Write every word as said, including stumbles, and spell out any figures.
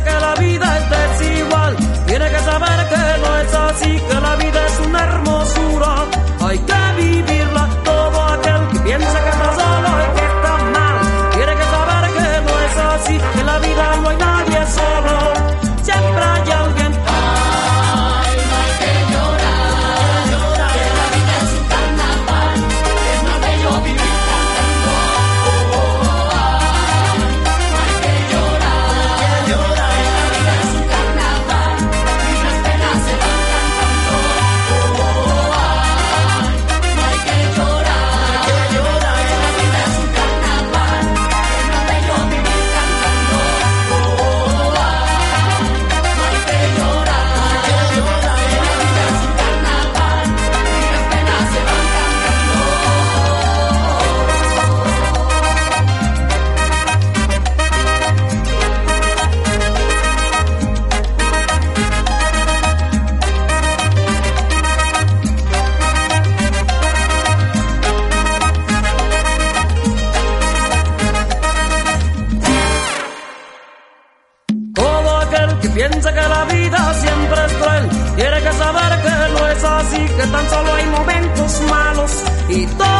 piensa que la vida es desigual tiene que saber que no es así, que la vida es una hermosura, hay que vivirla. Todo aquel que piensa que está solo es que está mal, tiene que saber que no es así, que en la vida no hay nadie solo, siempre hay alguien. Ay, no hay que llorar, llorar, que la vida es un carnaval, es más bello vivir cantando. Oh, oh, oh, ay, no hay que llorar, llorar, que la vida es un carnaval, y las penas se van cantando. Oh, oh, oh, ay, no hay que llorar, llorar, que la vida es un carnaval, es más bello vivir cantando. Oh, oh, oh, ay, no hay que llorar, llorar, que la vida es un carnaval, y las penas se van cantando. Todo aquel que piensa que la vida siempre es cruel tiene que saber que no es así, que tan solo hay momentos malos y todo